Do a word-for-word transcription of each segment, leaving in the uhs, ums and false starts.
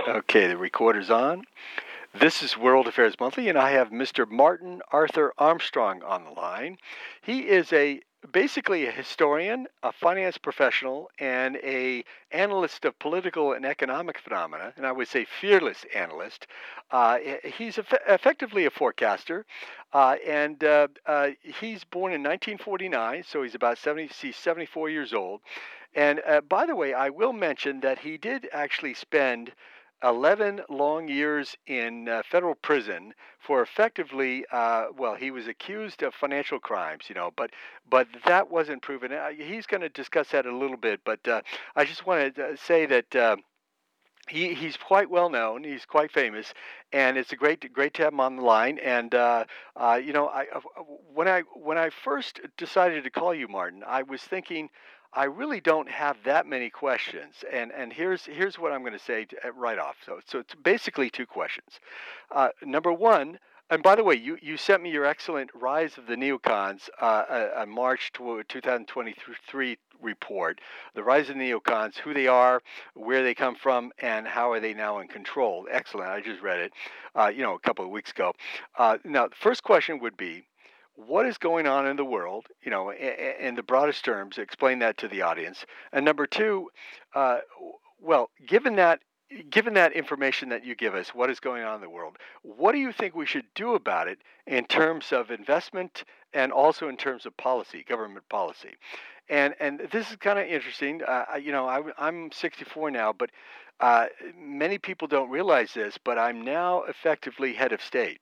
Okay, the recorder's on. This is World Affairs Monthly, and I have Mister Martin Arthur Armstrong on the line. He is a basically a historian, a finance professional, and a analyst of political and economic phenomena, and I would say fearless analyst. Uh, he's eff- effectively a forecaster, uh, and uh, uh, he's born in nineteen forty-nine, so he's about seventy, he's seventy-four years old. And uh, by the way, I will mention that he did actually spend eleven long years in uh, federal prison for effectively, uh, well, he was accused of financial crimes, you know, but but that wasn't proven. Uh, he's going to discuss that a little bit, but uh, I just want to say that. Uh, he, he's quite well known. He's quite famous, and it's a great great to have him on the line. And uh, uh, you know, I uh, when I when I first decided to call you, Martin, I was thinking I really don't have that many questions. And and here's here's what I'm going to say to, uh, right off. So so it's basically two questions. Uh, number one. And by the way, you, you sent me your excellent Rise of the Neocons, uh, uh, uh, March twenty twenty-three report, the Rise of the Neocons, who they are, where they come from, and how are they now in control. Excellent. I just read it, uh, you know, a couple of weeks ago. Uh, now, the first question would be, what is going on in the world, you know, in, in the broadest terms, explain that to the audience. And number two, uh, well, given that given that information that you give us, what is going on in the world, what do you think we should do about it in terms of investment and also in terms of policy, government policy? And and this is kind of interesting. Uh, you know, I, I'm sixty-four now, but uh, many people don't realize this, but I'm now effectively head of state.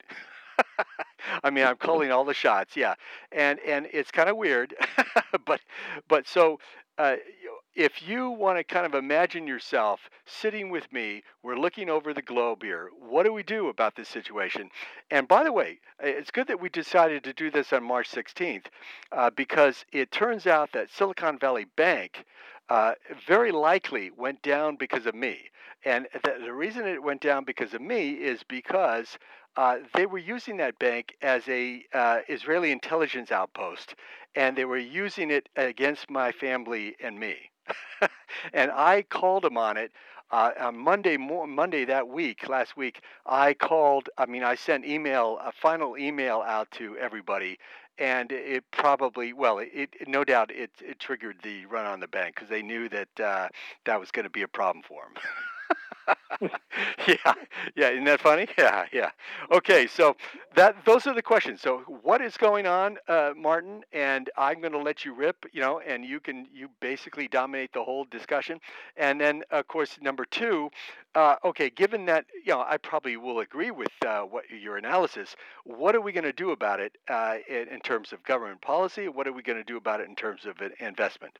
I mean, I'm calling all the shots, yeah, and and it's kind of weird, but but so uh, if you want to kind of imagine yourself sitting with me, we're looking over the globe here. What do we do about this situation? And by the way, it's good that we decided to do this on March sixteenth, uh, because it turns out that Silicon Valley Bank uh, very likely went down because of me. And the, the reason it went down because of me is because uh, they were using that bank as a uh, Israeli intelligence outpost, and they were using it against my family and me. And I called them on it uh, on Monday. Monday that week, last week, I called. I mean, I sent email, a final email out to everybody, and it probably, well, it, it no doubt it, it triggered the run on the bank because they knew that uh, that was going to be a problem for them. yeah, yeah, isn't that funny? Yeah, yeah. Okay, so that those are the questions. So what is going on, uh, Martin? And I'm going to let you rip, you know, and you can you basically dominate the whole discussion. And then, of course, number two. Uh, okay, given that, you know, I probably will agree with uh, what your analysis. What are we going to do about it uh, in, in terms of government policy? What are we going to do about it in terms of investment?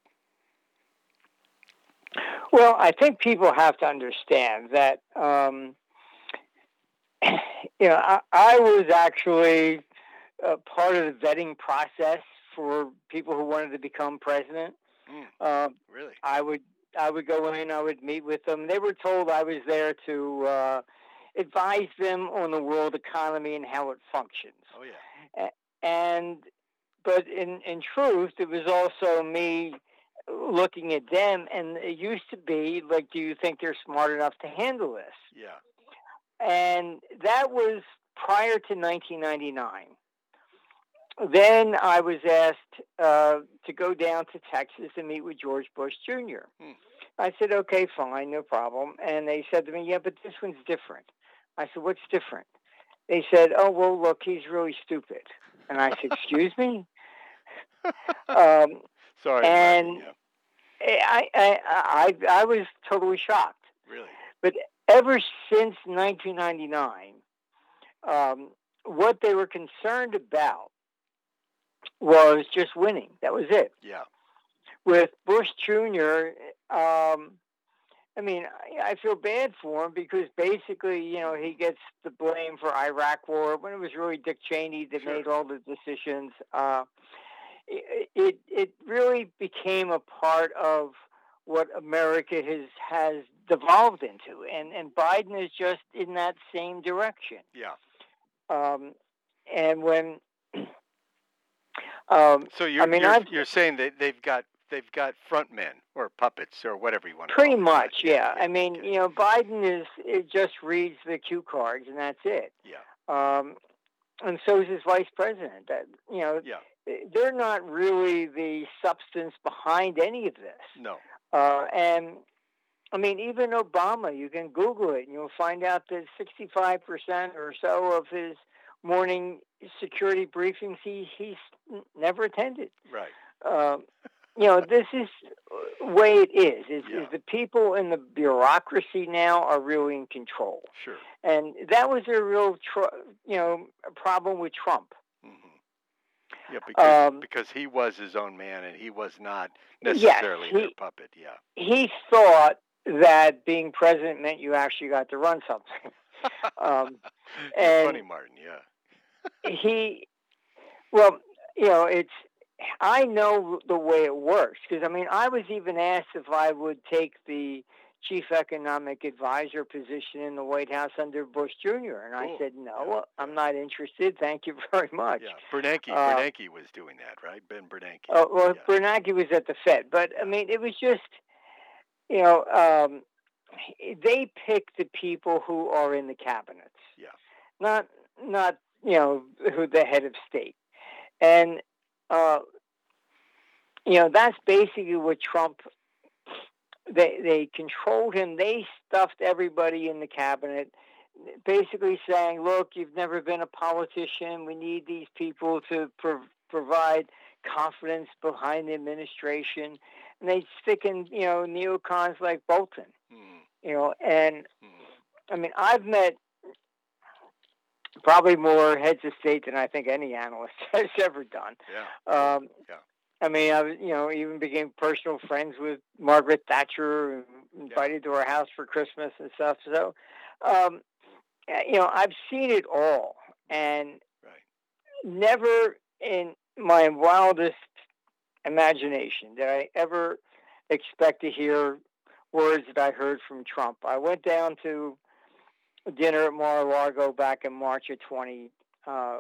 Well, I think people have to understand that, um, you know, I, I was actually uh, part of the vetting process for people who wanted to become president. Mm, uh, really? I would I would go in, I would meet with them. They were told I was there to uh, advise them on the world economy and how it functions. Oh, yeah. And, but in, in truth, it was also me looking at them, and it used to be like, do you think they're smart enough to handle this? Yeah. And that was prior to nineteen ninety-nine. Then I was asked uh, to go down to Texas and meet with George Bush Junior Hmm. I said, okay, fine, no problem. And they said to me, yeah, but this one's different. I said, what's different? They said, oh, well, look, he's really stupid. And I said, excuse me? um, Sorry. And yeah. I, I, I, I was totally shocked. Really? But ever since nineteen ninety-nine, um, what they were concerned about was just winning. That was it. Yeah. With Bush Junior, um, I mean, I, I feel bad for him because basically, you know, he gets the blame for Iraq War when it was really Dick Cheney that Sure. made all the decisions. Uh, it, it it really became a part of what America has has devolved into, and and Biden is just in that same direction. Yeah. Um, and when, um, so you're I mean, you're, I've, you're saying that they've got they've got front men or puppets or whatever you want to Pretty call it. much, yeah. yeah. yeah, I mean, okay. you know, Biden is it just reads the cue cards and that's it. Yeah. Um, and so is his vice president. That you know, Yeah. they're not really the substance behind any of this. No. Uh, and I mean, even Obama, you can Google it and you'll find out that sixty-five percent or so of his morning security briefings he he's never attended. Right. Um, you know, this is the way it is. Is, Yeah. is the people in the bureaucracy now are really in control. Sure. And that was a real, tr- you know, problem with Trump. Mm-hmm. Yeah, because Um, because he was his own man and he was not yes, necessarily he, their puppet. Yeah. he thought that being president meant you actually got to run something. Um, You're and funny, Martin. Yeah. he, well, you know, it's, I know the way it works because, I mean, I was even asked if I would take the chief economic advisor position in the White House under Bush Junior And Cool. I said, no, Yeah. I'm not interested. Thank you very much. Yeah. Bernanke, Uh, Bernanke was doing that, right? Ben Bernanke. Uh, well, yeah. Bernanke was at the Fed, but I mean, it was just, you know, um, they pick the people who are in the cabinets, Yeah. not not you know who the head of state, and uh, you know that's basically what Trump. They they controlled him. They stuffed everybody in the cabinet, basically saying, "Look, you've never been a politician. We need these people to pro- provide confidence behind the administration." And they stick in, you know, neocons like Bolton, Mm-hmm. you know. And Mm-hmm. I mean, I've met probably more heads of state than I think any analyst has ever done. Yeah. Um, yeah. I mean, I was, you know, even became personal friends with Margaret Thatcher, and invited yeah. to her house for Christmas and stuff. So, um, you know, I've seen it all, and right. never in my wildest imagination did I ever expect to hear words that I heard from Trump. I went down to dinner at Mar-a-Lago back in March of twenty. Uh,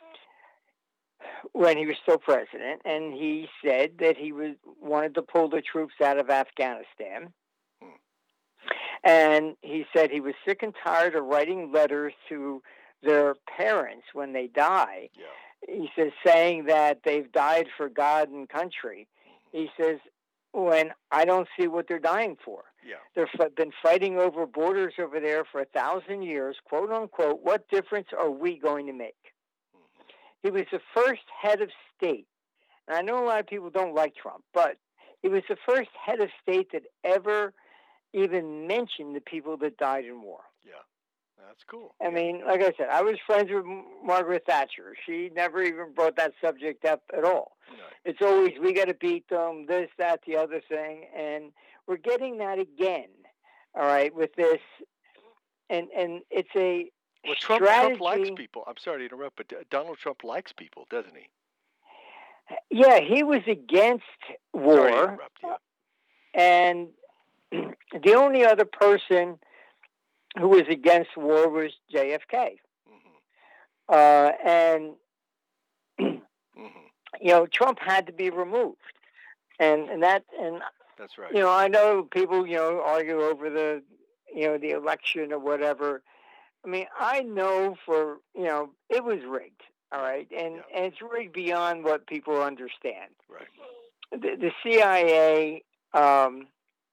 when he was still president, and he said that he was wanted to pull the troops out of Afghanistan. Hmm. And he said he was sick and tired of writing letters to their parents when they die. Yeah. He says, saying that they've died for God and country. Mm-hmm. He says, when I don't see what they're dying for. Yeah. They've been fighting over borders over there for a thousand years, quote unquote. What difference are we going to make? He was the first head of state, and I know a lot of people don't like Trump, but he was the first head of state that ever even mentioned the people that died in war. Yeah, that's cool. I yeah. mean, like I said, I was friends with Margaret Thatcher. She never even brought that subject up at all. Right. It's always, we got to beat them, this, that, the other thing, and we're getting that again, all right, with this, and, and it's a... Well, Trump, Trump likes people. I'm sorry to interrupt, but Donald Trump likes people, doesn't he? Yeah, he was against war. Sorry to interrupt, yeah. And the only other person who was against war was J F K. Mm-hmm. Uh, and, mm-hmm. you know, Trump had to be removed. And, and that, and, that's right. You know, I know people, you know, argue over the, you know, the election or whatever. I mean, I know for, you know, it was rigged, all right? And, yeah. and it's rigged beyond what people understand. Right. The, the C I A um,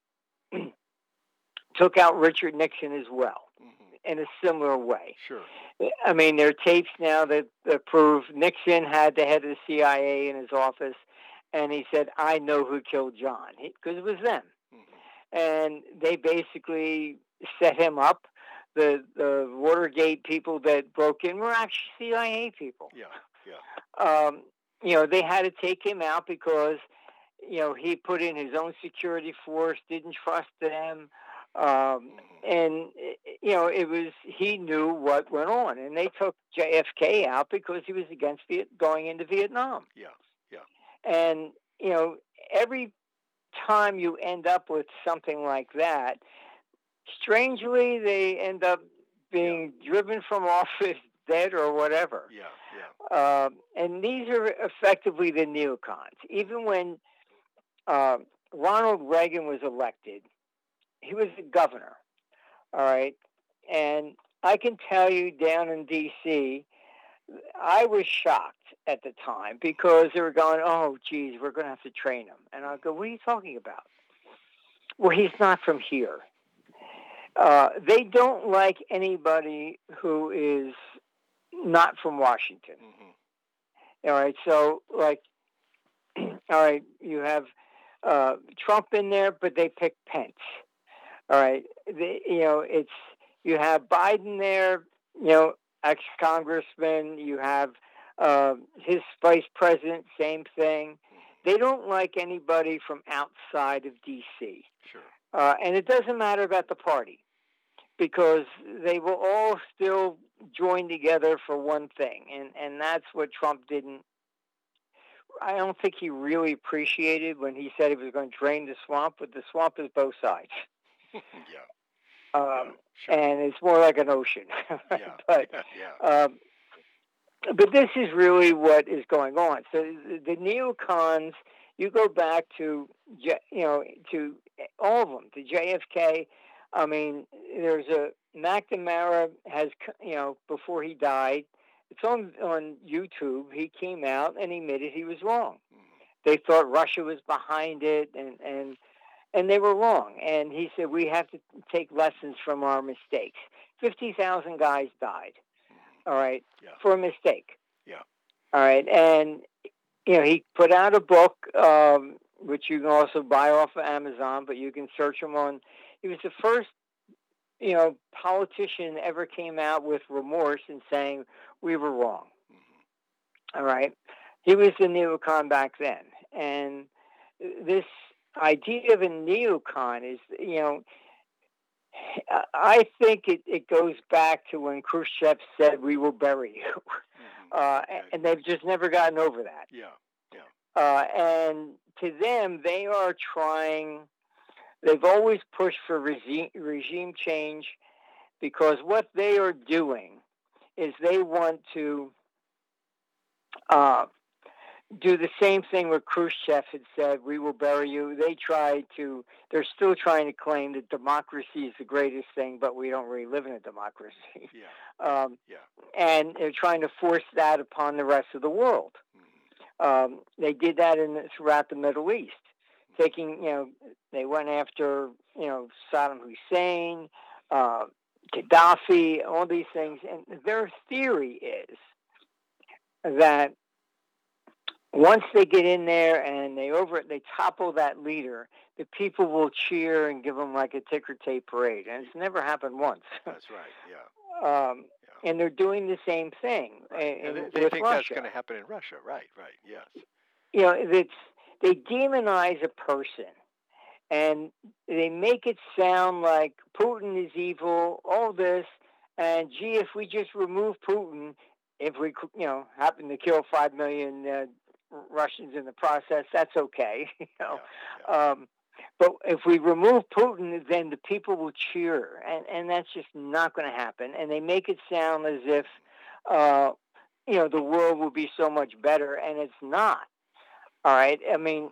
took out Richard Nixon as well, mm-hmm. in a similar way. Sure. I mean, there are tapes now that, that prove Nixon had the head of the C I A in his office, and he said, I know who killed John, because it was them. Mm-hmm. And they basically set him up. The the Watergate people that broke in were actually C I A people. Yeah, yeah. Um, you know, they had to take him out because, you know, he put in his own security force, didn't trust them. Um, mm-hmm. And, you know, it was, he knew what went on. And they took J F K out because he was against Viet, going into Vietnam. Yeah, yeah. And, you know, every time you end up with something like that, strangely, they end up being yeah. driven from office, dead or whatever. Yeah, yeah. Um, and these are effectively the neocons. Even when uh, Ronald Reagan was elected. He was the governor, all right? And I can tell you down in D C, I was shocked at the time because they were going, oh, geez, we're going to have to train him. And I go, what are you talking about? Well, he's not from here. Uh, they don't like anybody who is not from Washington. Mm-hmm. All right, so, like, all right, you have uh, Trump in there, but they pick Pence. All right, the, you know, it's you have Biden there, you know, ex-congressman. You have uh, his vice president, same thing. They don't like anybody from outside of D C. Sure. Uh, and it doesn't matter about the party because they will all still join together for one thing, and and that's what Trump didn't. I don't think he really appreciated when he said he was going to drain the swamp, but the swamp is both sides. yeah. Um, yeah sure. And it's more like an ocean. yeah. but, yeah. Um, but this is really what is going on. So the, the neocons, you go back to, you know, to all of them, to J F K. I mean, there's a, McNamara has, you know, before he died, it's on, on YouTube, he came out and admitted he was wrong. Mm-hmm. They thought Russia was behind it, and, and and they were wrong. And he said, we have to take lessons from our mistakes. fifty thousand guys died, mm-hmm. all right, yeah. for a mistake. Yeah. All right, and, you know, he put out a book, um, which you can also buy off of Amazon, but you can search him on, he was the first, you know, politician ever came out with remorse and saying we were wrong. Mm-hmm. All right. He was the neocon back then. And this idea of a neocon is, you know, I think it, it goes back to when Khrushchev said we will bury you. Mm-hmm. Uh, yeah. And they've just never gotten over that. Yeah. Yeah. Uh, and to them, they are trying... They've always pushed for regime, regime change because what they are doing is they want to uh, do the same thing what Khrushchev had said, we will bury you. They try to, they're still trying to claim that democracy is the greatest thing, but we don't really live in a democracy. Yeah. Um, yeah. And they're trying to force that upon the rest of the world. Mm-hmm. Um, they did that in throughout the Middle East. Taking, you know, they went after, you know, Saddam Hussein, uh, Gaddafi, all these things. And their theory is that once they get in there and they over, they topple that leader, the people will cheer and give them like a ticker tape parade. And it's never happened once. That's right, yeah. um, yeah. And they're doing the same thing. Right. In, and they, they think Russia. That's going to happen in Russia. Right, right, yes. You know, it's... They demonize a person, and they make it sound like Putin is evil, all this, and gee, if we just remove Putin, if we, you know, happen to kill five million uh, Russians in the process, that's okay, you know. Yeah, yeah. Um, but if we remove Putin, then the people will cheer, and, and that's just not going to happen. And they make it sound as if, uh, you know, the world will be so much better, and it's not. All right. I mean,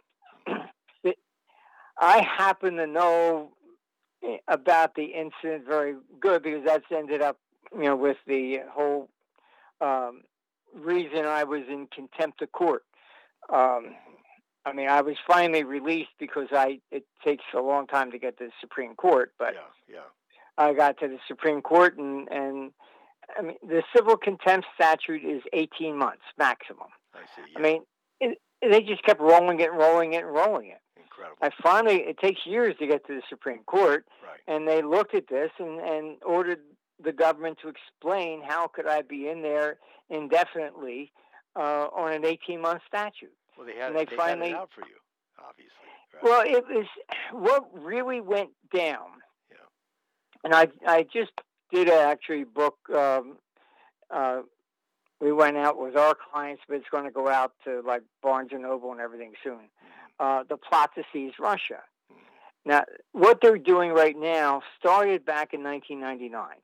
I happen to know about the incident very good because that's ended up, you know, with the whole um, reason I was in contempt of court. Um, I mean, I was finally released because I it takes a long time to get to the Supreme Court, but yeah, yeah. I got to the Supreme Court, and, and I mean, the civil contempt statute is eighteen months maximum. I see. Yeah. I mean, it, they just kept rolling it, rolling it, and rolling it. Incredible. I finally, it takes years to get to the Supreme Court, right. And they looked at this and, and ordered the government to explain how could I be in there indefinitely uh, on an eighteen-month statute. Well, they had, and they, they finally, had it out for you, obviously. Right? Well, it was what really went down. Yeah. And I, I just did a actually book. Um, uh, we went out with our clients, but it's going to go out to like Barnes and Noble and everything soon. Uh, the plot to seize Russia. Now, what they're doing right now started back in nineteen ninety-nine.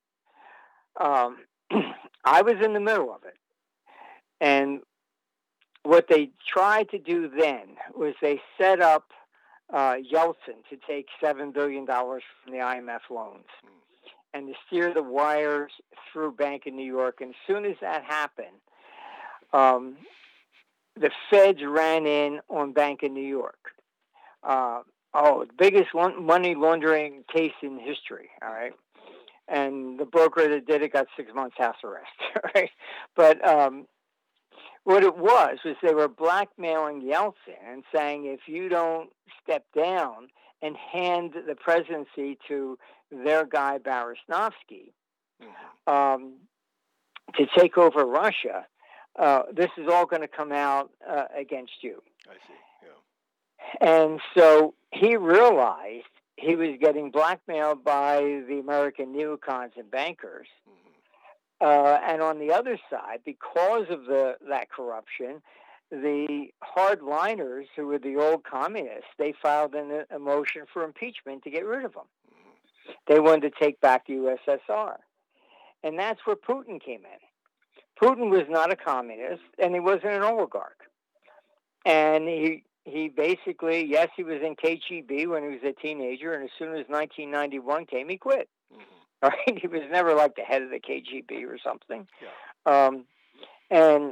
Um, I was in the middle of it, and what they tried to do then was they set up uh, Yeltsin to take seven billion dollars from the I M F loans and to steer the wires through Bank of New York. And as soon as that happened, um, the feds ran in on Bank of New York. Uh, oh, the biggest money laundering case in history, all right? And the broker that did it got six months house arrest, right? But um, what it was, was they were blackmailing Yeltsin and saying, if you don't step down and hand the presidency to their guy, Baryshnovsky, mm-hmm. um, to take over Russia, uh, this is all going to come out uh, against you. I see, yeah. And so he realized he was getting blackmailed by the American neocons and bankers. Mm-hmm. Uh, and on the other side, because of the that corruption, the hardliners, who were the old communists, they filed an, a motion for impeachment to get rid of him. Mm-hmm. They wanted to take back the U S S R. And that's where Putin came in. Putin was not a communist, and he wasn't an oligarch. And he he basically, yes, he was in K G B when he was a teenager, and as soon as nineteen ninety-one came, he quit. Mm-hmm. Right? He was never like the head of the K G B or something. Yeah. Um, and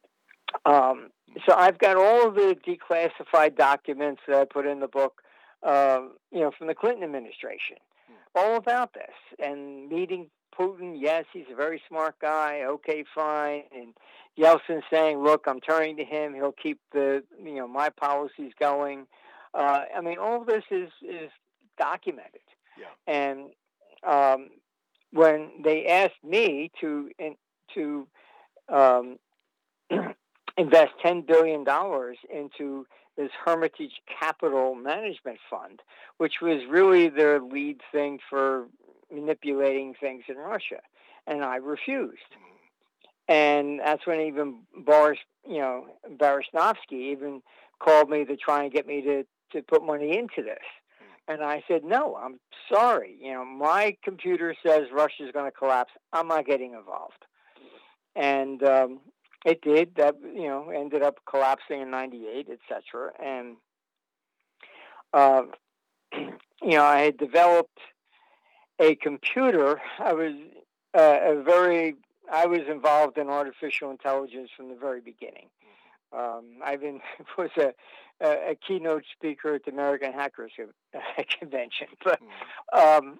um, so I've got all of the declassified documents that I put in the book, um, you know, from the Clinton administration, mm-hmm. all about this, and meeting Putin. Yes, he's a very smart guy. Okay, fine. And Yeltsin saying, "Look, I'm turning to him. He'll keep the, you know, my policies going." Uh, I mean, all of this is is documented. Yeah. And um, when they asked me to in, to um, invest ten billion dollars into this Hermitage Capital Management Fund, which was really their lead thing for manipulating things in Russia, and I refused. And that's when even Boris, you know, Baryshnovsky even called me to try and get me to, to put money into this. And I said, no, I'm sorry. You know, my computer says Russia's going to collapse. I'm not getting involved. And um, it did. That, you know, ended up collapsing in ninety-eight, et cetera. And, uh, you know, I had developed a computer. I was uh, a very, I was involved in artificial intelligence from the very beginning. Um, I've been was a, a, a keynote speaker at the American Hackers Convention. But um,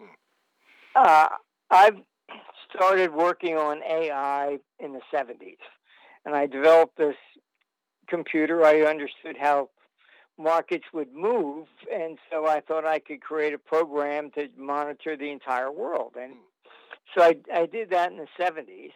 uh, I've started working on A I in the seventies, and I developed this computer. I understood how markets would move, and so I thought I could create a program to monitor the entire world. And so I, I did that in the seventies,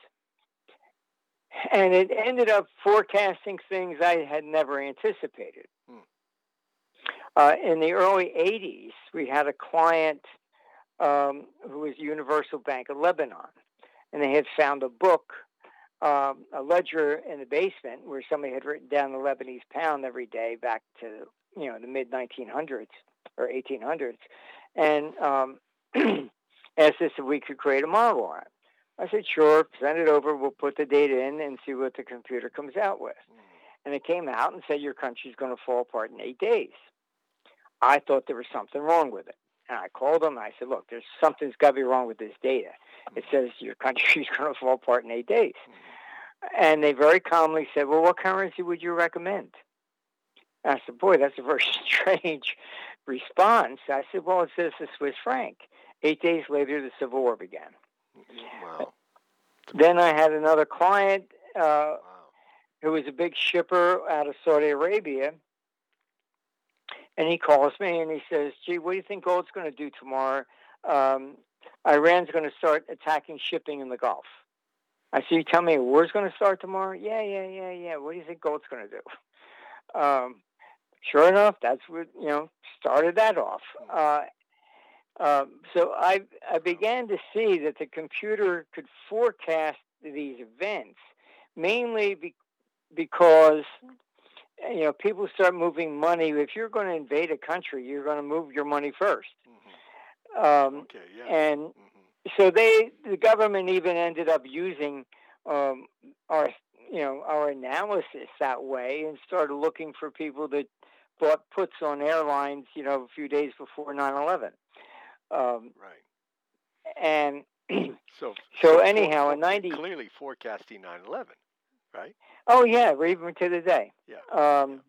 and it ended up forecasting things I had never anticipated. Hmm. Uh, in the early eighties, we had a client um, who was Universal Bank of Lebanon, and they had found a book, um, a ledger in the basement where somebody had written down the Lebanese pound every day back to, you know, the mid nineteen hundreds or eighteen hundreds, and um, asked us if we could create a model on it. I said, sure, send it over, we'll put the data in and see what the computer comes out with. Mm. And it came out and said, your country's going to fall apart in eight days. I thought there was something wrong with it. And I called them, and I said, look, there's something's got to be wrong with this data. It says your country's going to fall apart in eight days. Mm. And they very calmly said, well, what currency would you recommend? And I said, boy, that's a very strange response. I said, well, it says the Swiss franc. Eight days later, the Civil War began. Wow. Then I had another client uh, wow. who was a big shipper out of Saudi Arabia. And he calls me and he says, gee, what do you think gold's going to do tomorrow? Um, Iran's going to start attacking shipping in the Gulf. I said, you tell me war's going to start tomorrow? Yeah, yeah, yeah, yeah. What do you think gold's going to do? Um, sure enough, that's what, you know, started that off. Uh, um, so I, I began to see that the computer could forecast these events, mainly be, because, you know, people start moving money. If you're going to invade a country, you're going to move your money first. Mm-hmm. Um, okay, yeah. And mm-hmm. so they, the government even ended up using um, our you know, our analysis that way and started looking for people that bought puts on airlines, you know, a few days before nine eleven. Um, right. And so, so, so anyhow, for, in ninety, clearly forecasting nine eleven, right? oh yeah, we're even to the day. Yeah. Um,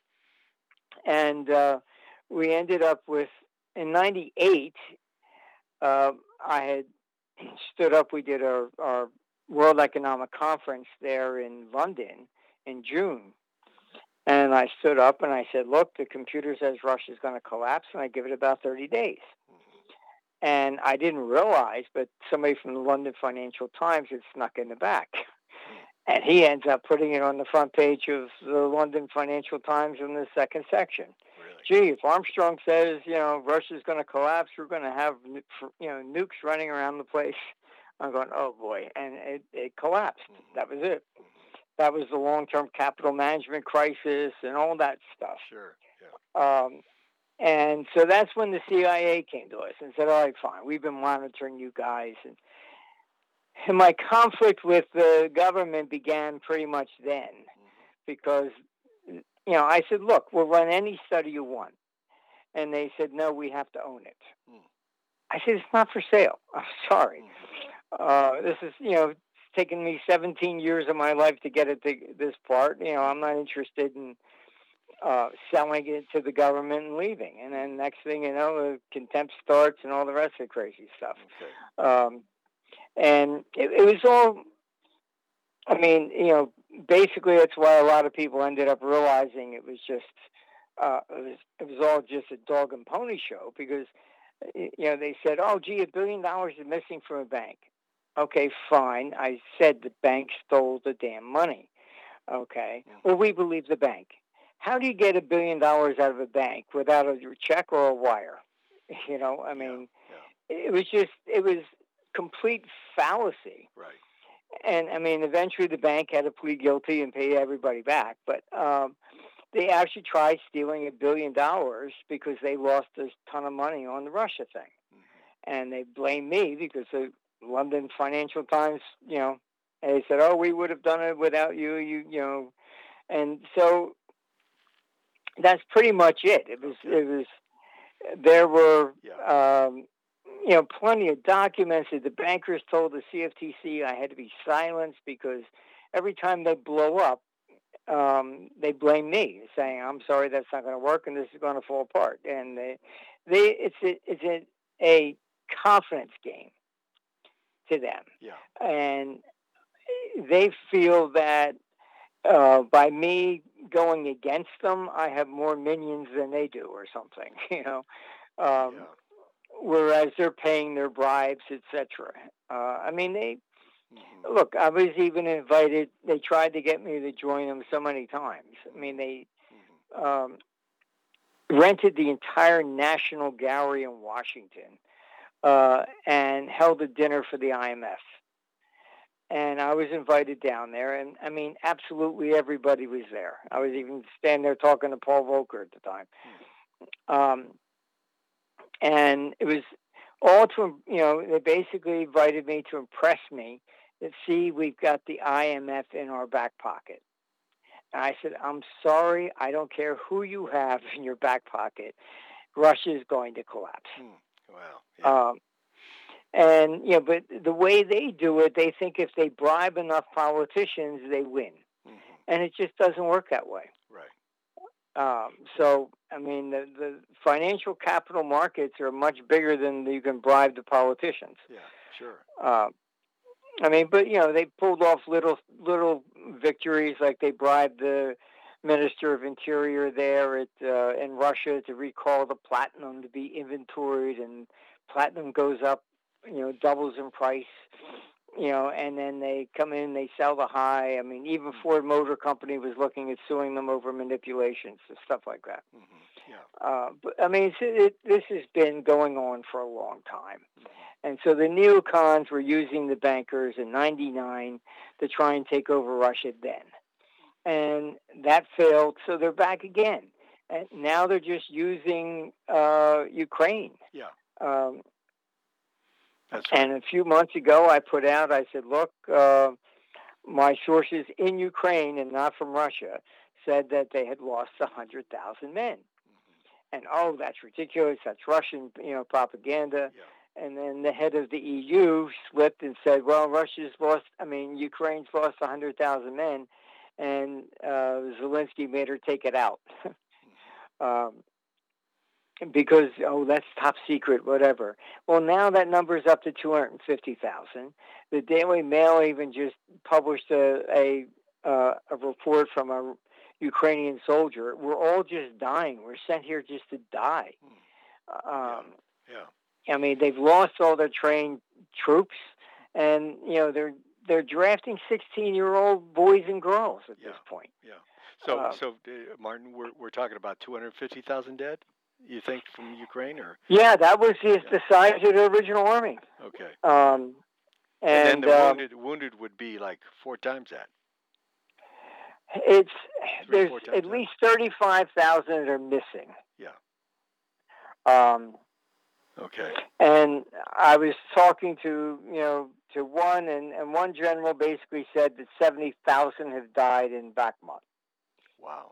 yeah. And uh, we ended up with in ninety-eight. Uh, I had stood up. We did our, our World Economic Conference there in London in June. And I stood up and I said, look, the computer says Russia's going to collapse, and I give it about thirty days. Mm-hmm. And I didn't realize, but somebody from the London Financial Times had snuck in the back. Mm-hmm. And he ends up putting it on the front page of the London Financial Times in the second section. Really? Gee, if Armstrong says, you know, Russia's going to collapse, we're going to have, you know, nukes running around the place. I'm going, oh, boy. And it, it collapsed. Mm-hmm. That was it. Mm-hmm. That was the long-term capital management crisis and all that stuff. Sure. Yeah. Um, and so that's when the C I A came to us and said, all right, fine, we've been monitoring you guys. And, and my conflict with the government began pretty much then mm-hmm. because, you know, I said, look, we'll run any study you want. And they said, no, we have to own it. Mm. I said, it's not for sale. I'm sorry. Mm. Uh, this is, you know, taken me seventeen years of my life to get it to this part. You know, I'm not interested in uh, selling it to the government and leaving. And then next thing you know, the contempt starts and all the rest of the crazy stuff. Okay. Um, and it, it was all, I mean, you know, basically that's why a lot of people ended up realizing it was just, uh, it was, it was all just a dog and pony show because, you know, they said, oh, gee, a billion dollars is missing from a bank. Okay, fine. I said the bank stole the damn money. Okay. Mm-hmm. Well, we believe the bank. How do you get a billion dollars out of a bank without a check or a wire? You know, I mean, yeah, yeah. It was just, it was complete fallacy. Right. And, I mean, eventually the bank had to plead guilty and pay everybody back. But um, they actually tried stealing a billion dollars because they lost a ton of money on the Russia thing. Mm-hmm. And they blamed me because the London Financial Times, you know, and they said, oh, we would have done it without you, you, you know. And so that's pretty much it. It was, okay. it was, there were, yeah. um, you know, plenty of documents that the bankers told the C F T C I had to be silenced because every time they blow up, um, they blame me, saying, I'm sorry, that's not going to work and this is going to fall apart. And they, they it's a, it's a, a confidence game to them. Yeah. And they feel that uh, by me going against them, I have more minions than they do or something, you know. Um, yeah. Whereas they're paying their bribes, et cetera. Uh, I mean, they, mm-hmm. look, I was even invited, they tried to get me to join them so many times. I mean, they mm-hmm. um, rented the entire National Gallery in Washington uh, and held a dinner for the I M F. And I was invited down there, and I mean, absolutely everybody was there. I was even standing there talking to Paul Volcker at the time. Mm-hmm. Um, and it was all to, you know, they basically invited me to impress me that, see, we've got the I M F in our back pocket. And I said, I'm sorry, I don't care who you have in your back pocket. Russia is going to collapse. Hmm. Wow. Yeah. Um, and, you know, but the way they do it, they think if they bribe enough politicians, they win. Mm-hmm. And it just doesn't work that way. Right. Um, so, I mean, the, the financial capital markets are much bigger than you can bribe the politicians. Yeah, sure. Uh, I mean, but, you know, they pulled off little little victories, like they bribed the Minister of Interior there at uh, in Russia to recall the platinum to be inventoried, and platinum goes up, you know, doubles in price. You know, and then they come in, they sell the high. I mean, even Ford Motor Company was looking at suing them over manipulations and stuff like that. Mm-hmm. Yeah. Uh, but I mean, it, it, this has been going on for a long time. Mm-hmm. And so the neocons were using the bankers in ninety-nine to try and take over Russia then. And that failed, so they're back again. And now they're just using uh, Ukraine. Yeah. Um, That's right. And a few months ago, I put out, I said, look, uh, my sources in Ukraine and not from Russia said that they had lost one hundred thousand men. Mm-hmm. And, oh, that's ridiculous. That's Russian, you know, propaganda. Yeah. And then the head of the E U slipped and said, well, Russia's lost, I mean, Ukraine's lost one hundred thousand men, and uh, Zelensky made her take it out. um, because, oh, that's top secret, whatever. Well, now that number's up to two hundred fifty thousand. The Daily Mail even just published a a, uh, a report from a Ukrainian soldier. We're all just dying. We're sent here just to die. Um, yeah. yeah. I mean, they've lost all their trained troops, and you know they're they're drafting sixteen-year-old boys and girls at yeah. this point. Yeah. So, uh, so uh, Martin, we're we're talking about two hundred fifty thousand dead. You think from Ukraine, or yeah, that was the, yeah. the size of the original army. Okay. Um, and, and then the um, wounded wounded would be like four times that. It's Three, there's at that. least thirty-five thousand that are missing. Yeah. Um. Okay. And I was talking to you know to one, and, and one general basically said that seventy thousand have died in Bakhmut. Wow.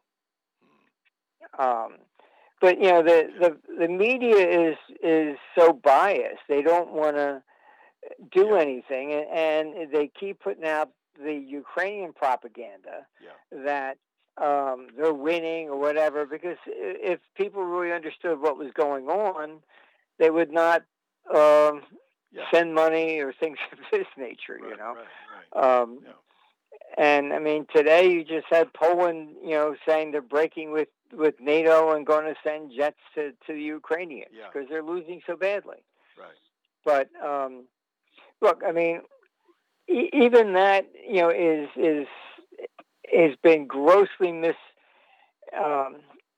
Hmm. Um. But you know the, the, the media is is so biased. They don't want to do yeah. anything, and, and they keep putting out the Ukrainian propaganda yeah. that um, they're winning or whatever. Because if people really understood what was going on, they would not um, yeah. send money or things of this nature. Right, you know. Right, right. Um, yeah. And I mean, today you just had Poland, you know, saying they're breaking with. with NATO and going to send jets to, to the Ukrainians because yeah. they're losing so badly. Right. But um, look, I mean, e- even that you know is is has been grossly mis um,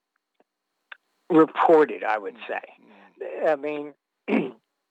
reported. I would say. Mm-hmm. I mean,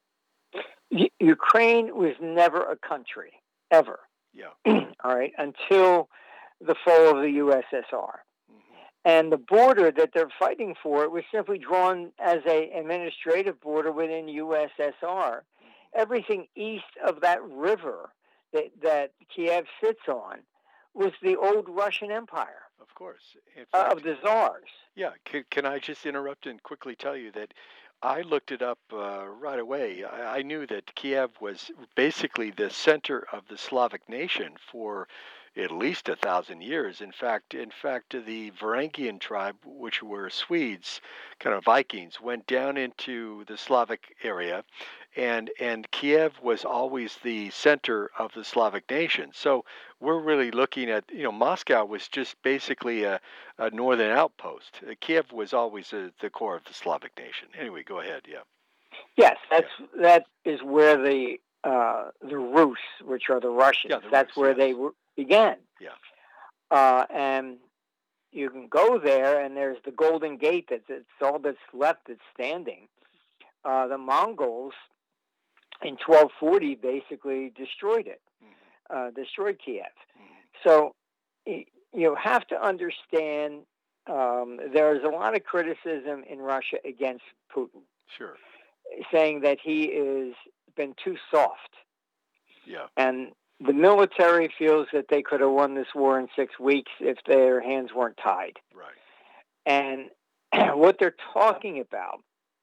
Ukraine was never a country ever. Yeah. All right, until the fall of the U S S R. And the border that they're fighting for was simply drawn as an administrative border within U S S R. Everything east of that river that, that Kiev sits on was the old Russian Empire. Of course. In uh, fact, of the czars. Yeah. Can, can I just interrupt and quickly tell you that I looked it up uh, right away. I, I knew that Kiev was basically the center of the Slavic nation for at least a thousand years. In fact, in fact, the Varangian tribe, which were Swedes, kind of Vikings, went down into the Slavic area, and and Kiev was always the center of the Slavic nation. So we're really looking at, you know, Moscow was just basically a, a northern outpost. Uh, Kiev was always a, the core of the Slavic nation. Anyway, go ahead. Yeah. Yes, that's yeah. that is where the uh, the Rus, which are the Russians, yeah, the that's Rus, where yes. they were. began. Yeah. Uh, and you can go there, and there's the Golden Gate. That's it's all that's left that's standing. Uh, the Mongols in twelve forty basically destroyed it, mm-hmm. uh, destroyed Kiev. Mm-hmm. So you have to understand um, there's a lot of criticism in Russia against Putin. Sure. Saying that he has been too soft. Yeah. And the military feels that they could have won this war in six weeks if their hands weren't tied. Right. And what they're talking about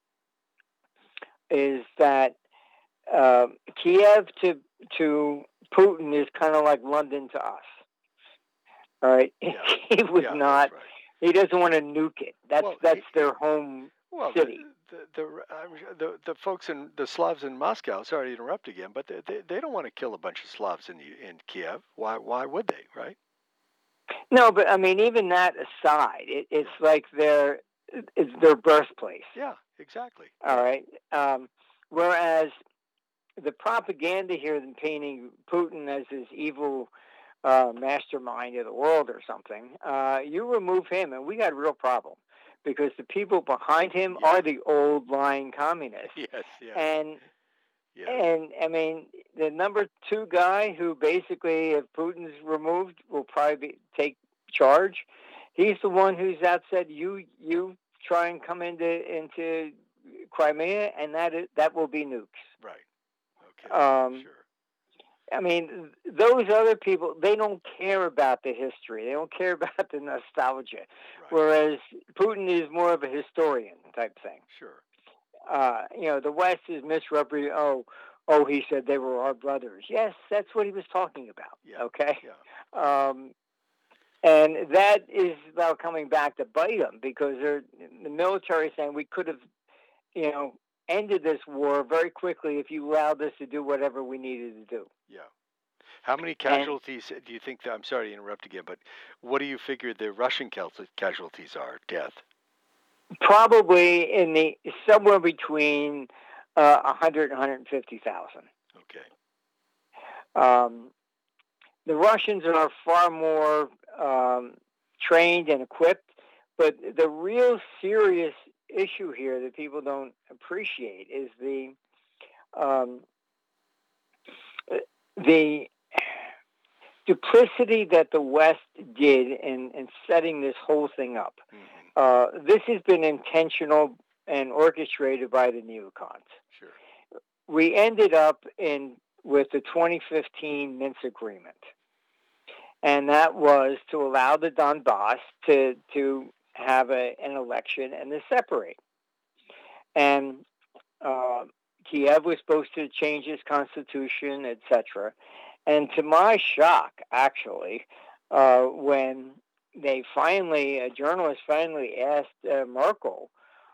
is that uh, Kiev to to Putin is kind of like London to us. All right, yeah. he was yeah, not. Right. He doesn't want to nuke it. That's well, that's he, their home well, city. The the, the the the folks in the Slavs in Moscow. Sorry to interrupt again, but they they, they don't want to kill a bunch of Slavs in in Kiev. Why why would they? Right. No, but I mean, even that aside, it, it's yeah. like their it's their birthplace. Yeah, exactly. All yeah. right. Um, whereas the propaganda here, than painting Putin as this evil uh, mastermind of the world or something, uh, you remove him, and we got a real problem because the people behind him yeah. are the old lying communists. Yes. Yeah. And yes. and I mean, the number two guy who basically, if Putin's removed, will probably be, take charge. He's the one who's out said, you you try and come into into Crimea, and that is, that will be nukes. Right. Okay. Um, sure. I mean, those other people, they don't care about the history. They don't care about the nostalgia. Right. Whereas Putin is more of a historian type thing. Sure. Uh, you know, the West is misrepresented. Oh, oh, he said they were our brothers. Yes, that's what he was talking about. Yeah. Okay. Yeah. Um, and that is now coming back to bite them because they're the military is saying we could have, you know, ended this war very quickly if you allowed us to do whatever we needed to do. Yeah. How many casualties and, do you think that, I'm sorry to interrupt again, but what do you figure the Russian casualties are, death? Probably in the, somewhere between uh, one hundred and one hundred fifty thousand. Okay. Um, the Russians are far more um, trained and equipped, but the real serious issue here that people don't appreciate is the um, the duplicity that the West did in, in setting this whole thing up. Mm-hmm. Uh, this has been intentional and orchestrated by the neocons. Sure. We ended up in with the twenty fifteen Minsk Agreement, and that was to allow the Donbass to to have a, an election and to separate. And uh, Kiev was supposed to change its constitution, et cetera. And to my shock, actually, uh, when they finally, a journalist finally asked uh, Merkel,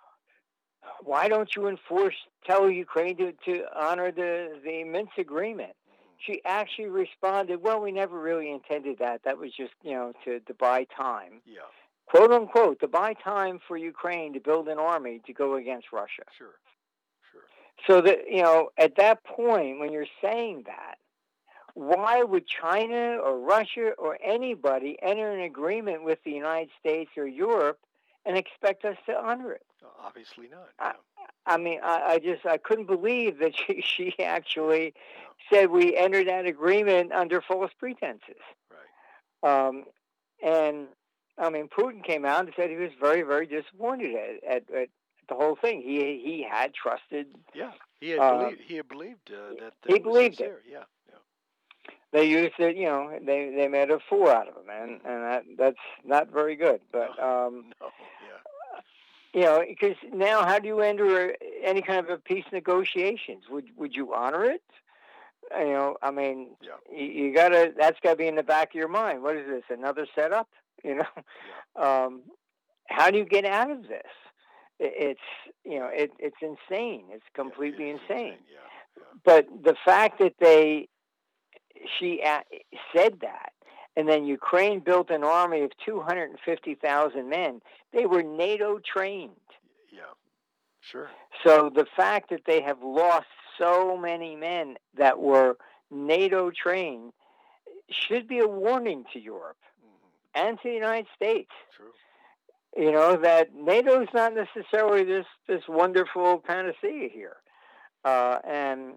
why don't you enforce, tell Ukraine to, to honor the, the Minsk Agreement? She actually responded, well, we never really intended that. That was just, you know, to, to buy time. Yeah. Quote unquote, to buy time for Ukraine to build an army to go against Russia. Sure. Sure. So that, you know, at that point, when you're saying that, why would China or Russia or anybody enter an agreement with the United States or Europe and expect us to honor it? Obviously not. I, I mean, I, I just, I couldn't believe that she, she actually yeah. said we entered that agreement under false pretenses. Right. Um, and, I mean, Putin came out and said he was very, very disappointed at, at, at the whole thing. He he had trusted. Yeah, he had uh, believed. He had believed uh, that. that he believed sincere. it. Yeah, yeah. They used it. You know, they, they made a fool out of him, and and that that's not very good. But no, um, no, yeah. You know, because now how do you enter any kind of a peace negotiations? Would would you honor it? You know, I mean, yeah. you, you gotta. That's got to be in the back of your mind. What is this? Another setup? You know, yeah. um, how do you get out of this? It, it's you know, it, it's insane. It's completely yeah, it insane. insane. Yeah, yeah. But the fact that they, she a- said that, and then Ukraine built an army of two hundred fifty thousand men. They were NATO trained. Yeah, sure. So the fact that they have lost so many men that were NATO trained should be a warning to Europe mm-hmm. and to the United States. True. You know, that NATO is not necessarily this, this wonderful panacea here. Uh, and,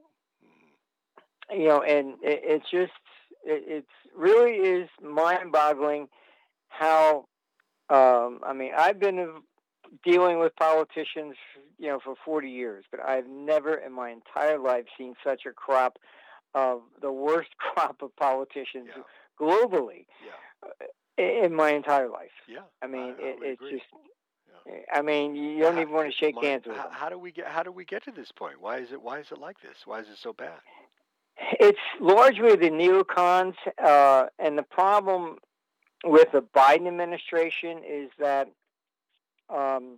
mm-hmm. you know, and it, it's just, it it's really is mind-boggling how, um, I mean, I've been dealing with politicians, you know, for forty years, but I've never in my entire life seen such a crop of the worst crop of politicians yeah. globally yeah. in my entire life. Yeah. I mean, I, I it, it's agree. just, yeah. I mean, you don't how, even want to shake my, hands with how, them. How do we get, how do we get to this point? Why is it, why is it like this? Why is it so bad? It's largely the neocons, uh, and the problem with the Biden administration is that, um,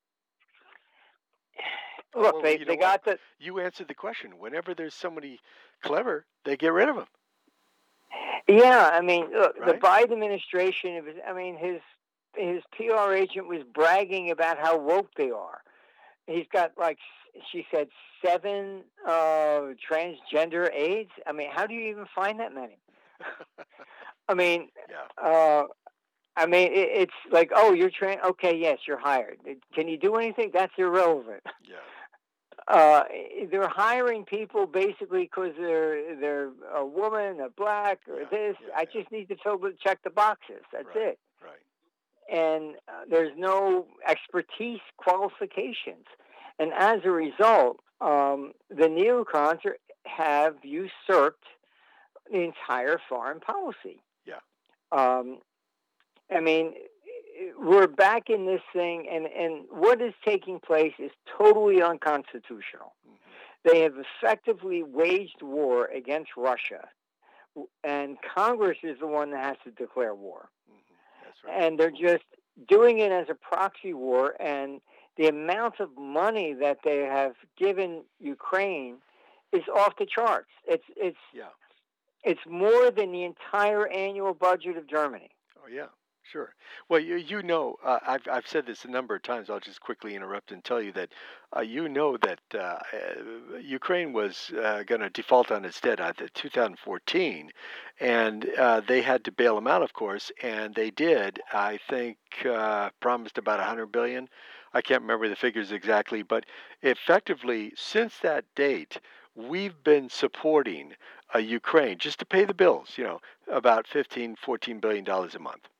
look, well, they, you know they got what? the... You answered the question. Whenever there's somebody clever, they get rid of them. Yeah, I mean, look, right? the Biden administration, it was, I mean, his his P R agent was bragging about how woke they are. He's got, like, she said, seven uh, transgender aides. I mean, how do you even find that many? I mean, yeah. uh, I mean, it, it's like, oh, you're trained. Okay, yes, you're hired. Can you do anything? That's irrelevant. Yeah. Uh, they're hiring people basically because they're they're a woman, a black, or yeah, this. yeah, I yeah. just need to fill the, check the boxes. That's right, it. Right. And uh, there's no expertise qualifications. And as a result, um, the neocons are, have usurped the entire foreign policy. Yeah. Um, I mean, we're back in this thing, and, and what is taking place is totally unconstitutional. Mm-hmm. They have effectively waged war against Russia, and Congress is the one that has to declare war. Mm-hmm. That's right. And they're just doing it as a proxy war, and the amount of money that they have given Ukraine is off the charts. It's it's yeah. It's more than the entire annual budget of Germany. Oh yeah. Sure. Well, you you know, uh, I've I've said this a number of times. I'll just quickly interrupt and tell you that uh, you know that uh, uh, Ukraine was uh, going to default on its debt in two thousand fourteen, and uh, they had to bail them out, of course, and they did. I think uh, promised about a hundred billion. I can't remember the figures exactly, but effectively, since that date, we've been supporting uh, Ukraine just to pay the bills. You know, about fifteen, fourteen billion dollars a month.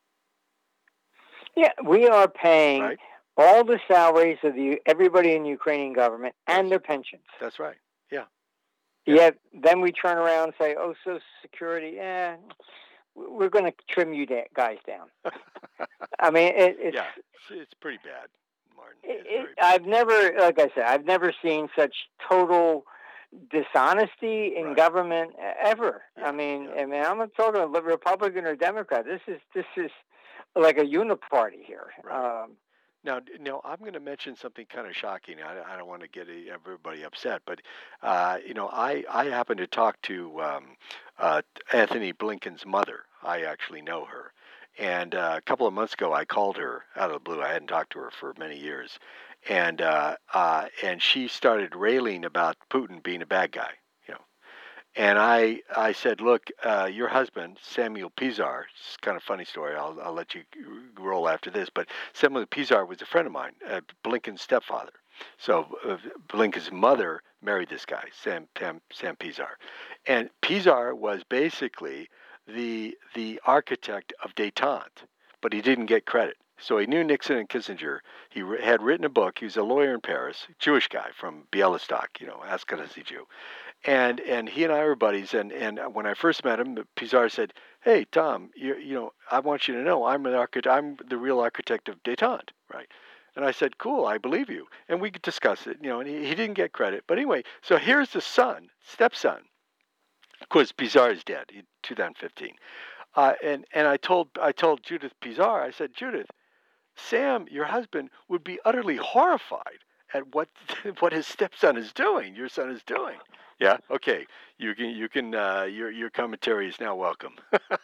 Yeah, we are paying right. all the salaries of the everybody in the Ukrainian government and yes. their pensions. That's right. Yeah. yeah. Yet then we turn around and say, "Oh, Social Security, yeah, we're going to trim you da- guys down." I mean, it, it's yeah, it's pretty bad, Martin. It, it, bad. I've never, like I said, I've never seen such total dishonesty in right. government ever. Yeah. I mean, yeah. I mean, I'm not talking about Republican or Democrat. This is this is. like a uniparty here. Right. Um, now, now I'm going to mention something kind of shocking. I, I don't want to get everybody upset, but uh, you know, I I happen to talk to um, uh, Anthony Blinken's mother. I actually know her, and uh, a couple of months ago, I called her out of the blue. I hadn't talked to her for many years, and uh, uh, and she started railing about Putin being a bad guy. And I, I said, look, uh, your husband, Samuel Pisar, it's kind of a funny story. I'll, I'll let you roll after this. But Samuel Pisar was a friend of mine, uh, Blinken's stepfather. So uh, Blinken's mother married this guy, Sam, Sam, Sam Pisar. And Pisar was basically the the architect of détente, but he didn't get credit. So he knew Nixon and Kissinger. He re- had written a book. He was a lawyer in Paris, Jewish guy from Bialystok, you know, Ashkenazi Jew. And and he and I were buddies. And, and when I first met him, Pisar said, "Hey, Tom, you you know, I want you to know I'm an architect. I'm the real architect of détente, right?" And I said, "Cool, I believe you." And we could discuss it, you know. And he, he didn't get credit, but anyway. So here's the son, stepson. Of course, Pisar is dead. In two thousand fifteen. Uh, and and I told I told Judith Pisar, I said, "Judith, Sam, your husband, would be utterly horrified at what what his stepson is doing. Your son is doing." Yeah. Okay. You can. You can. Uh, your your commentary is now welcome.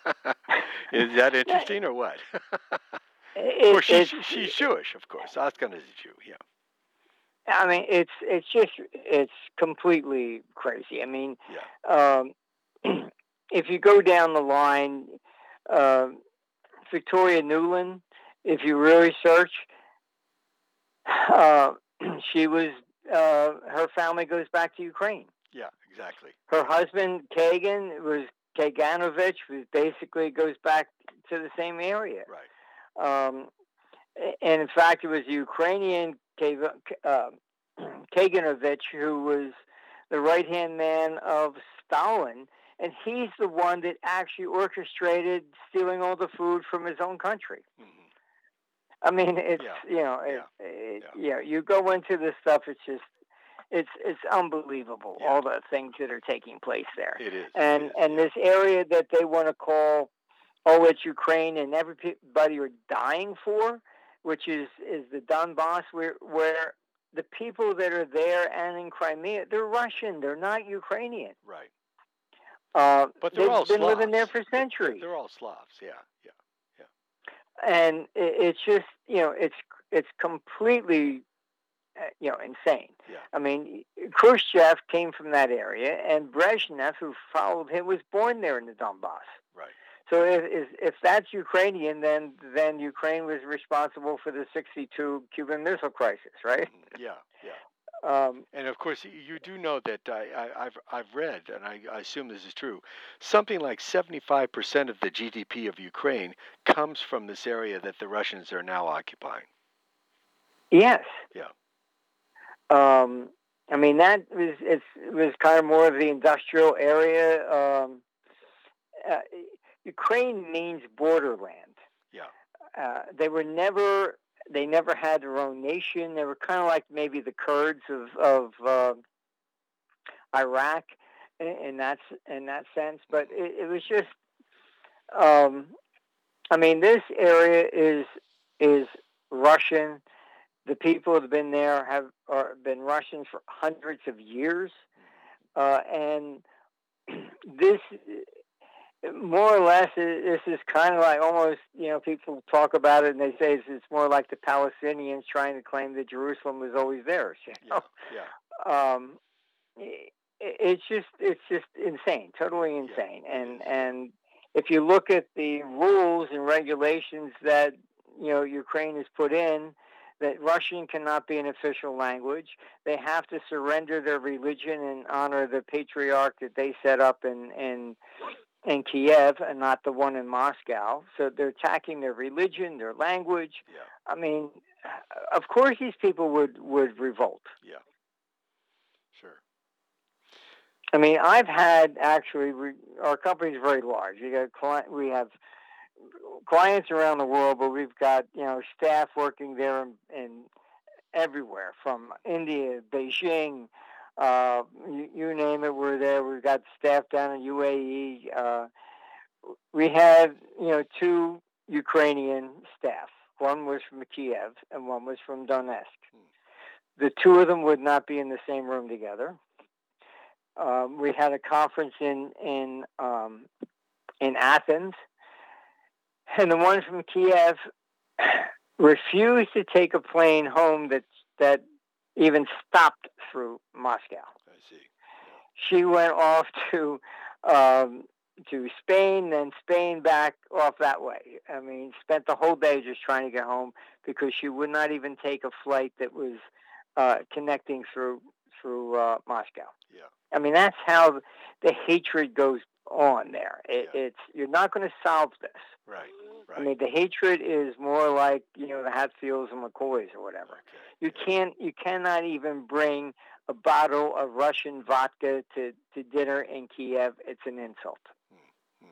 Is that interesting or what? it, well, she's she's Jewish, of course. Ashkenazi is a Jew. Yeah. I mean, it's it's just it's completely crazy. I mean, yeah. um, if you go down the line, uh, Victoria Nuland, if you really search, uh, she was uh, her family goes back to Ukraine. Yeah, exactly. Her husband, Kagan, was Kaganovich, was basically goes back to the same area. Right. Um, and in fact, it was a Ukrainian uh, Kaganovich who was the right-hand man of Stalin, and he's the one that actually orchestrated stealing all the food from his own country. Mm-hmm. I mean, it's, yeah. you know, it, yeah. It, yeah. yeah, you go into this stuff, it's just, It's it's unbelievable, yeah. all the things that are taking place there. It is. And it is, and yeah. this area that they want to call, oh, it's Ukraine, and everybody are dying for, which is, is the Donbass, where where the people that are there and in Crimea, they're Russian, they're not Ukrainian. Right. Uh, but they're they've all been Slavs. living there for centuries. They're all Slavs. Yeah. Yeah. Yeah. And it, it's just, you know, it's it's completely. You know, insane. Yeah. I mean, Khrushchev came from that area, and Brezhnev, who followed him, was born there in the Donbass. Right. So if if, if that's Ukrainian, then then Ukraine was responsible for the sixty-two Cuban Missile Crisis, right? Yeah, yeah. Um, and of course, you do know that I, I, I've I've read, and I, I assume this is true. Something like seventy-five percent of the G D P of Ukraine comes from this area that the Russians are now occupying. Yes. Yeah. Um, I mean, that was it's, it was kind of more of the industrial area. Um, uh, Ukraine means borderland. Yeah. Uh, they were never they never had their own nation. They were kind of like maybe the Kurds of of uh, Iraq in, in that in that sense. But it, it was just, um, I mean, this area is is Russian. The people that have been there have are, been Russians for hundreds of years, uh, and this, more or less, this is kind of like almost, you know, people talk about it and they say it's, it's more like the Palestinians trying to claim that Jerusalem was always theirs. You know? Yeah. Yeah. Um, it, it's just it's just insane, totally insane, Yeah, and and if you look at the rules and regulations that, you know, Ukraine has put in, that Russian cannot be an official language. They have to surrender their religion and honor the patriarch that they set up in in, in Kiev and not the one in Moscow. So they're attacking their religion, their language. Yeah. I mean, of course these people would, would revolt. Yeah. Sure. I mean, I've had actually, we, our company's very large. We got client, we have clients around the world, but we've got, you know, staff working there in, in everywhere from India, Beijing, uh, you, you name it, we're there. We've got staff down in U A E. Uh, we had, you know, two Ukrainian staff. One was from Kiev and one was from Donetsk. The two of them would not be in the same room together. Um, we had a conference in in um, in Athens, and the one from Kiev refused to take a plane home that that even stopped through Moscow. I see. She went off to um, to Spain, then Spain back off that way. I mean, spent the whole day just trying to get home because she would not even take a flight that was uh, connecting through through uh, Moscow. Yeah. I mean, that's how the hatred goes on there. It, Yeah. It's you're not going to solve this. Right. Right. I mean, the hatred is more like, you know, the Hatfields and McCoys or whatever. Okay. You Yeah. can't, you cannot even bring a bottle of Russian vodka to, to dinner in Kiev. It's an insult. Hmm.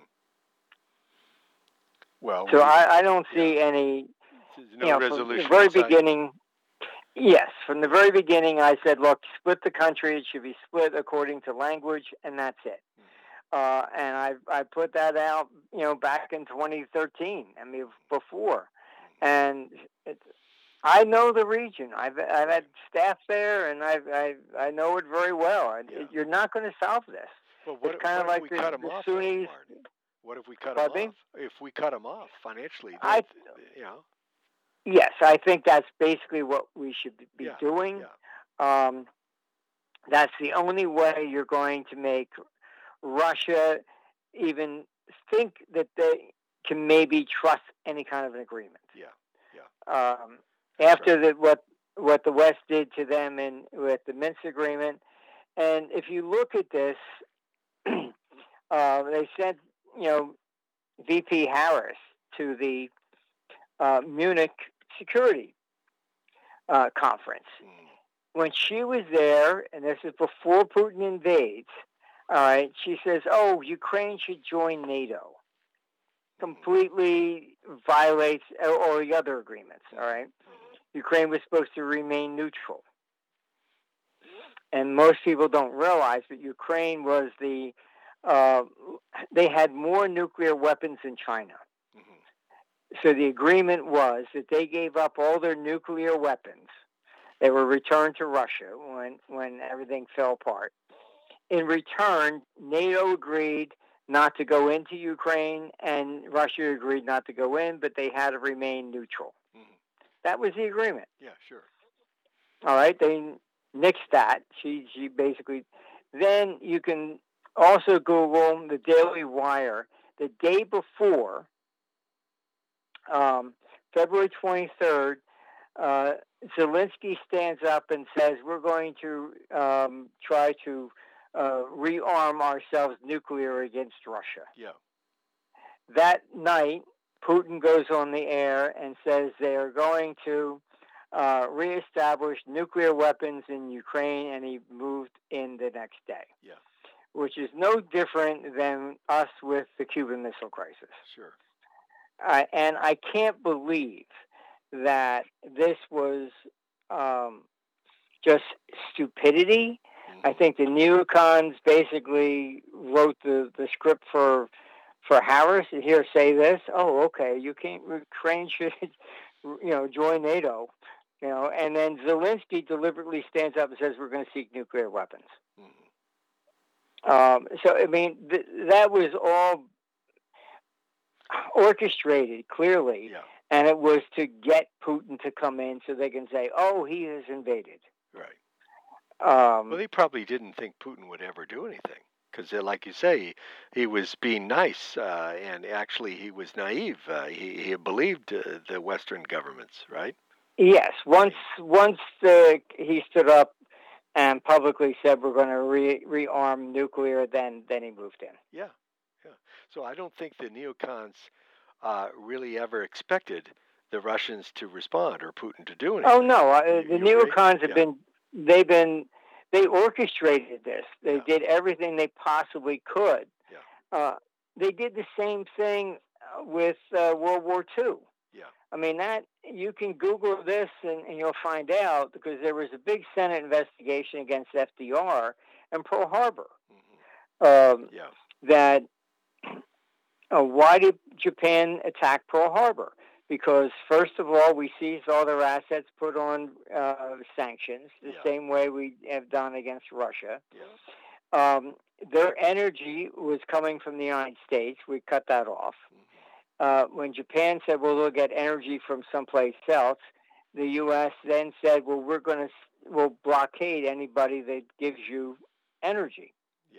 Well, So we, I, I don't yeah. see any, There's you no know, from the resolution very inside. beginning. Yes, from the very beginning, I said, look, split the country. It should be split according to language, and that's it. Uh, and I I put that out, you know, back in twenty thirteen. I mean, before, and it, I know the region. I've I've had staff there, and I I I know it very well. And Yeah. it, you're not going to solve this. Well, what, It's kind of what if like we the, cut them the off, Sunnis. though, Martin? What if we cut Pardon them me? off? If we cut them off financially, I- that, you know. Yes, I think that's basically what we should be Yeah. doing. Yeah. Um, that's the only way you're going to make Russia even think that they can maybe trust any kind of an agreement. Yeah. Yeah. Um, That's after right. the, what what the West did to them in with the Minsk agreement, and if you look at this, uh, they sent, you know, V P Harris to the uh, Munich Security uh, Conference. Mm. When she was there, and this is before Putin invades, all right, she says, oh, Ukraine should join NATO. Completely violates all the other agreements, all right? Ukraine was supposed to remain neutral. And most people don't realize that Ukraine was the, uh, they had more nuclear weapons than China. Mm-hmm. So the agreement was that they gave up all their nuclear weapons. They were returned to Russia when, when everything fell apart. In return, NATO agreed not to go into Ukraine, and Russia agreed not to go in, but they had to remain neutral. Mm-hmm. That was the agreement. Yeah, sure. All right, they nixed that. She, she basically. Then you can also Google the Daily Wire. The day before, um, February twenty-third, uh, Zelensky stands up and says, we're going to um, try to uh, rearm ourselves nuclear against Russia. Yeah. That night, Putin goes on the air and says they are going to uh, reestablish nuclear weapons in Ukraine, and he moved in the next day. Yeah. which is no different than us with the Cuban Missile Crisis. Sure. Uh, and I can't believe that this was um, just stupidity. Mm-hmm. I think the neocons basically wrote the, the script for for Harris. Here, say this. Oh, okay. You can't. Ukraine should, you know, join NATO. You know, and then Zelensky deliberately stands up and says we're going to seek nuclear weapons. Mm-hmm. Um, so I mean, th- that was all orchestrated clearly, yeah. and it was to get Putin to come in so they can say, "Oh, he has invaded." Right. Um, well, they probably didn't think Putin would ever do anything because, uh, like you say, he was being nice, uh, and actually he was naive. Uh, he he believed uh, the Western governments, right? Yes. Once once the, he stood up and publicly said we're going to re, rearm nuclear, then then he moved in. Yeah, yeah. So I don't think the neocons uh, really ever expected the Russians to respond or Putin to do anything. Oh no, uh, you, the you neocons have yeah. been they've been they orchestrated this. They yeah. did everything they possibly could. Yeah. Uh, they did the same thing with uh, World War Two. Yeah. I mean, that you can Google this and, and you'll find out, because there was a big Senate investigation against F D R and Pearl Harbor. Mm-hmm. Um, yeah. That uh, why did Japan attack Pearl Harbor? Because first of all, we seized all their assets, put on uh, sanctions, the yeah. same way we have done against Russia. Yeah. Um, their energy was coming from the United States. We cut that off. Mm-hmm. Uh, when Japan said, well, we'll get energy from someplace else, the U S then said, well, we're going to we'll blockade anybody that gives you energy.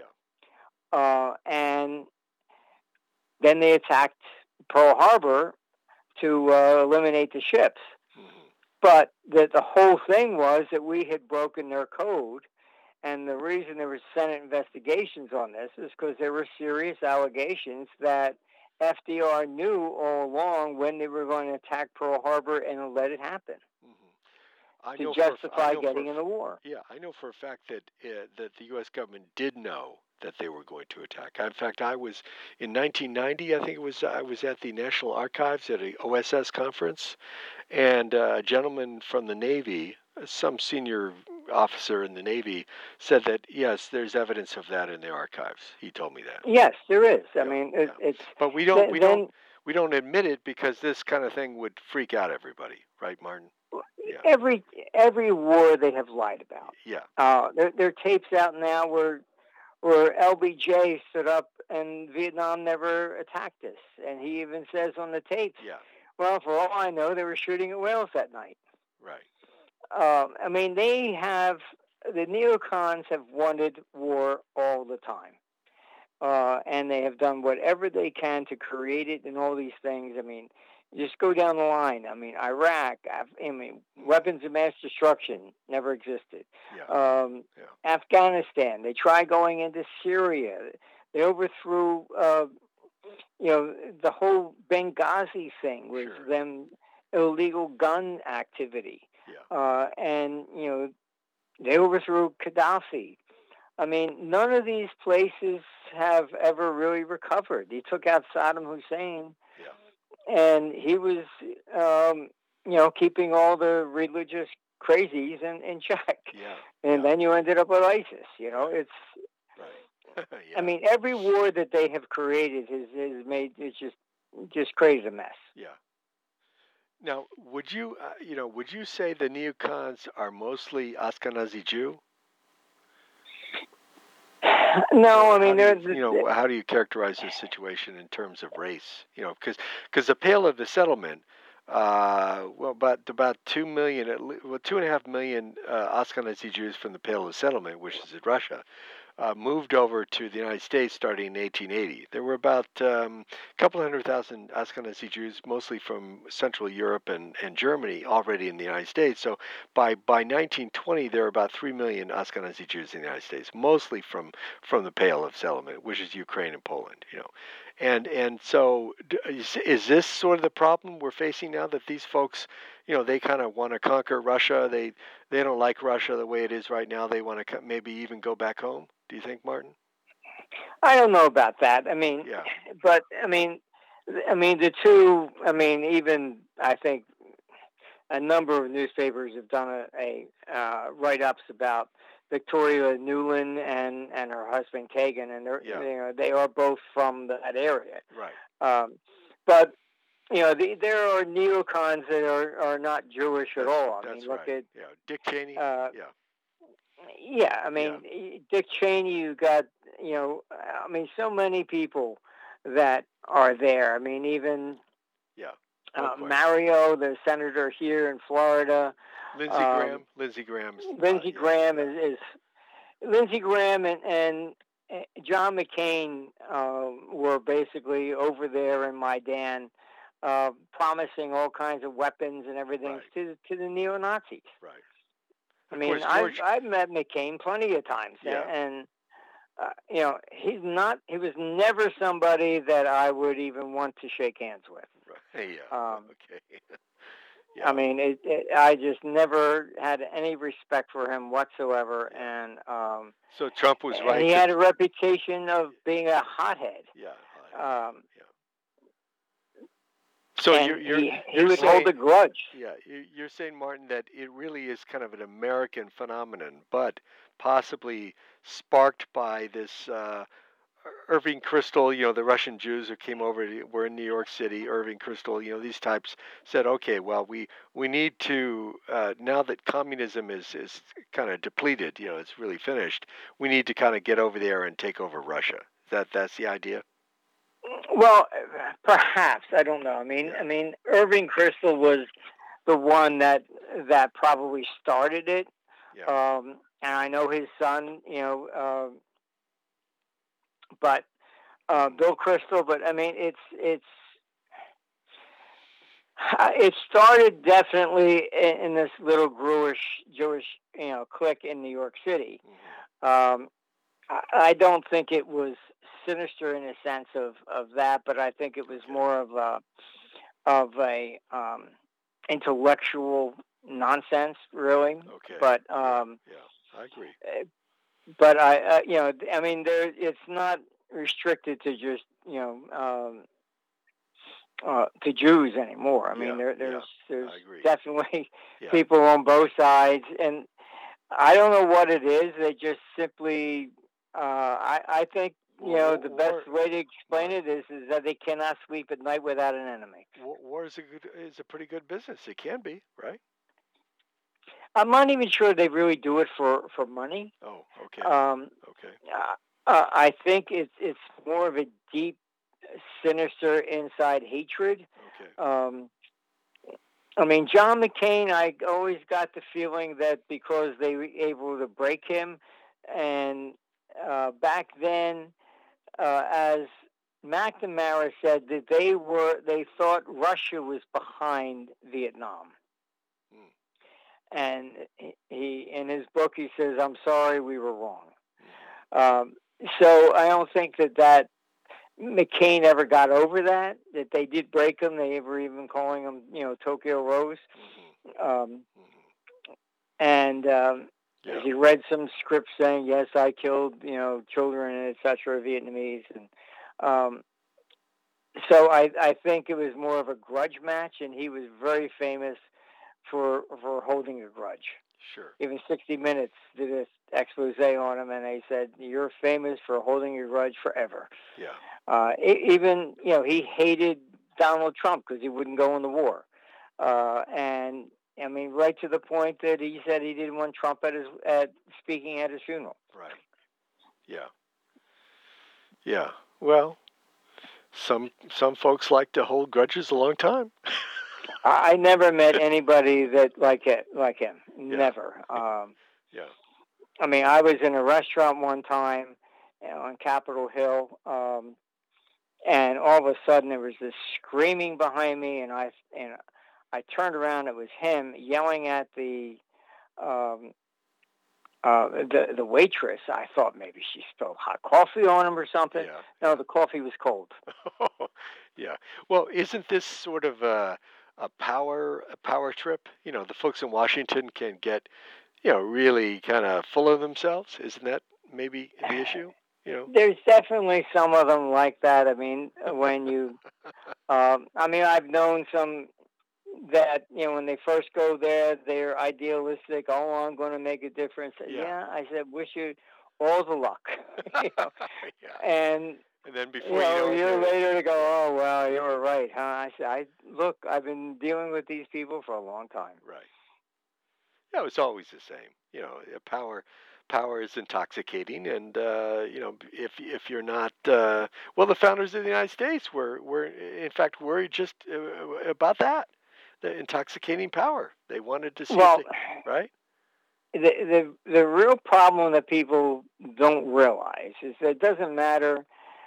Yeah. Uh, and then they attacked Pearl Harbor to uh, eliminate the ships. Mm-hmm. But the, the whole thing was that we had broken their code. And the reason there were Senate investigations on this is because there were serious allegations that F D R knew all along when they were going to attack Pearl Harbor and let it happen mm-hmm. I to know justify for, getting for, in the war. Yeah, I know for a fact that uh, that the U S government did know that they were going to attack. In fact, I was in nineteen ninety. I think it was. I was at the National Archives at a O S S conference, and uh, a gentleman from the Navy, some senior officer in the Navy, said that yes, there's evidence of that in the archives. He told me that. Yes, there is. I yeah, mean, it, yeah. it's. But we don't. Then, we don't. We don't admit it because this kind of thing would freak out everybody, right, Martin? Yeah. Every every war they have lied about. Yeah. Uh, there, there are tapes out now where where L B J stood up and Vietnam never attacked us, and he even says on the tapes, yeah. well, for all I know, they were shooting at whales that night. Right. Um, I mean, they have, the neocons have wanted war all the time. Uh, and they have done whatever they can to create it and all these things. I mean, just go down the line. I mean, Iraq, I mean, weapons of mass destruction never existed. Yeah. Um, yeah. Afghanistan, they tried going into Syria. They overthrew, uh, you know, the whole Benghazi thing was sure. them illegal gun activity. Yeah. Uh, and, you know, they overthrew Gaddafi. I mean, none of these places have ever really recovered. He took out Saddam Hussein, yeah. and he was, um, you know, keeping all the religious crazies in, in check. Yeah. And yeah. then you ended up with ISIS. You know, it's. Right. yeah. I mean, every war that they have created has, has made it's just just created a mess. Yeah. Now, would you, uh, you know, would you say the neocons are mostly Ashkenazi Jew? No, I mean, how there's you, you know, how do you characterize this situation in terms of race? You know, because because the Pale of the Settlement, uh, well, about about two million, well, two and a half million uh, Ashkenazi Jews from the Pale of the Settlement, which is in Russia, uh, moved over to the United States starting in eighteen eighty. There were about um, a couple hundred thousand Ashkenazi Jews, mostly from Central Europe and, and Germany, already in the United States. So by by nineteen twenty, there were about three million Ashkenazi Jews in the United States, mostly from, from the Pale of Settlement, which is Ukraine and Poland. You know, and and so is, is this sort of the problem we're facing now, that these folks, you know, they kind of want to conquer Russia. They they don't like Russia the way it is right now. They want to maybe even go back home. Do you think, Martin? I don't know about that. I mean, Yeah. but I mean, I mean the two. I mean, even I think a number of newspapers have done a, a uh, write-ups about Victoria Newland and, and her husband Kagan, and they're, Yeah. you know, they are both from that area. Right. Um, but you know, the, there are neocons that are, are not Jewish That's, at all. I that's mean, look right. at Yeah. Dick Cheney. uh, yeah. yeah. I mean, yeah. Dick Cheney. You got, you know, I mean, so many people that are there. I mean, even yeah. Uh, Mario, the senator here in Florida. Lindsey um, Graham. Lindsey Graham's. Lindsey uh, Graham yeah. is, is Lindsey Graham and, and John McCain uh, were basically over there in Maidan, uh, promising all kinds of weapons and everything Right. to to the neo Nazis. Right. I of mean, course, George... I've I've met McCain plenty of times, yeah. and. Uh, you know, he's not. He was never somebody that I would even want to shake hands with. Right. Yeah. Um, okay. yeah. I mean, it, it, I just never had any respect for him whatsoever, yeah. and um, so Trump was right. And he to... had a reputation of being a hothead. Yeah. Hothead. Um, yeah. So and you're, you're, he, you're he would saying, hold a grudge. Yeah, you're saying, Martin, that it really is kind of an American phenomenon, but possibly sparked by this uh, Irving Kristol, you know, the Russian Jews who came over, to, were in New York City, Irving Kristol, you know, these types said, okay, well, we, we need to, uh, now that communism is, is kind of depleted, you know, it's really finished, we need to kind of get over there and take over Russia. That That's the idea? Well, perhaps. I don't know. I mean, yeah. I mean, Irving Kristol was the one that that probably started it. Yeah. Um, and I know his son, you know, uh, but uh, Bill Kristol. But I mean, it's it's it started definitely in, in this little Jewish Jewish you know clique in New York City. Mm-hmm. Um, I, I don't think it was sinister in a sense of, of that, but I think it was okay. more of a of a um, intellectual nonsense, really. Okay. But um, yeah. yeah, I agree. But I, uh, you know, I mean, there it's not restricted to just you know um, uh, to Jews anymore. I mean, yeah. there there's yeah. there's I definitely yeah. people on both sides, and I don't know what it is. They just simply, uh, I I think. You know, the best war, way to explain it is, is that they cannot sleep at night without an enemy. War, war is a good, is a pretty good business. It can be, right? I'm not even sure they really do it for, for money. Oh, okay. Um, okay. Uh, uh, I think it's it's more of a deep, sinister inside hatred. Okay. Um, I mean, John McCain, I always got the feeling that because they were able to break him, and uh, back then. Uh, as McNamara said, that they were they thought Russia was behind Vietnam, mm. and he in his book he says, "I'm sorry, we were wrong." Mm. Um, so I don't think that that McCain ever got over that. That they did break him. They were even calling him, you know, Tokyo Rose, mm-hmm. Um, mm-hmm. and. Um, Yeah. He read some script saying, "Yes, I killed, you know, children, et cetera, Vietnamese," and um, so I, I think it was more of a grudge match, and he was very famous for for holding a grudge. Sure. Even sixty minutes did an expose on him, and they said, "You're famous for holding a grudge forever." Yeah. Uh, even you know he hated Donald Trump because he wouldn't go in the war, uh, and. I mean, right to the point that he said he didn't want Trump at his at speaking at his funeral. Right. Yeah. Yeah. Well, some some folks like to hold grudges a long time. I, I never met anybody that like it like him. Yeah. Never. Um, yeah. I mean, I was in a restaurant one time, you know, on Capitol Hill, um, and all of a sudden there was this screaming behind me, and I and. I turned around. It was him yelling at the um, uh, the the waitress. I thought maybe she spilled hot coffee on him or something. Yeah. No, the coffee was cold. yeah. Well, isn't this sort of a, a power a power trip? You know, the folks in Washington can get, you know, really kind of full of themselves. Isn't that maybe the issue? You know, there's definitely some of them like that. I mean, when you, um, I mean, I've known some that, you know, when they first go there, they're idealistic. Oh, I'm going to make a difference. Yeah. Yeah, I said, wish you all the luck. You know? Yeah. And And then you before you know, know a it, year you're- later to go, oh well, you were right, huh? I said, I look, I've been dealing with these people for a long time. right. Yeah, it's always the same. You know, uh, power power is intoxicating, and uh, you know, if if you're not uh, well, the founders of the United States were were in fact worried just uh, about that, the intoxicating power. They wanted to see if Well, they, right? the the the real problem that people don't realize is that it doesn't matter.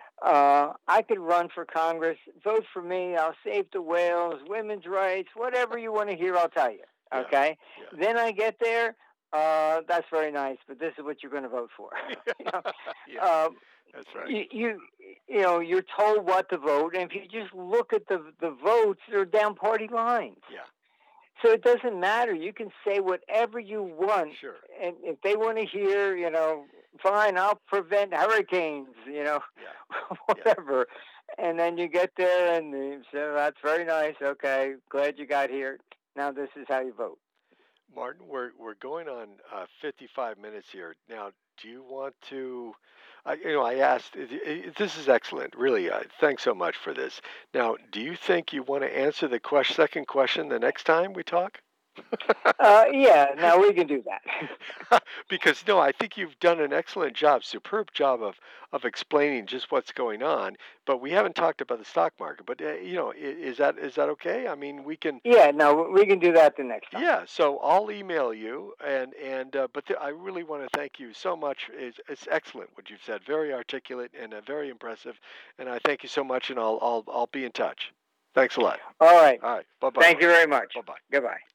Uh, I could run for Congress. Vote for me. I'll save the whales, women's rights, whatever you want to hear. I'll tell you. Yeah, Okay. yeah. Then I get there. Uh, that's very nice, but this is what you're going to vote for. You know? Yeah, um, that's right. you, you you know, you're told what to vote, and if you just look at the the votes, they're down party lines. Yeah, So it doesn't matter. You can say whatever you want, sure. and if they want to hear, you know, fine, I'll prevent hurricanes, you know, Yeah, whatever. And then you get there, and you say, that's very nice. Okay, glad you got here. Now this is how you vote. Martin, we're we're going on uh, fifty-five minutes here. Now, do you want to? I, you know, I asked. i- i- This is excellent, really. Uh, thanks so much for this. Now, do you think you want to answer the question, second question the next time we talk? Uh, yeah, now we can do that. Because no, I think you've done an excellent job, superb job of of explaining just what's going on. But we haven't talked about the stock market. But uh, you know, i- is that is that okay? I mean, we can. Yeah, no, we can do that the next time. Yeah, so I'll email you, and and uh, but th- I really want to thank you so much. It's, it's excellent what you've said, very articulate and uh, very impressive, and I thank you so much. And I'll I'll I'll be in touch. Thanks a lot. All right. All right, bye bye. Thank you very much. Bye bye. Goodbye.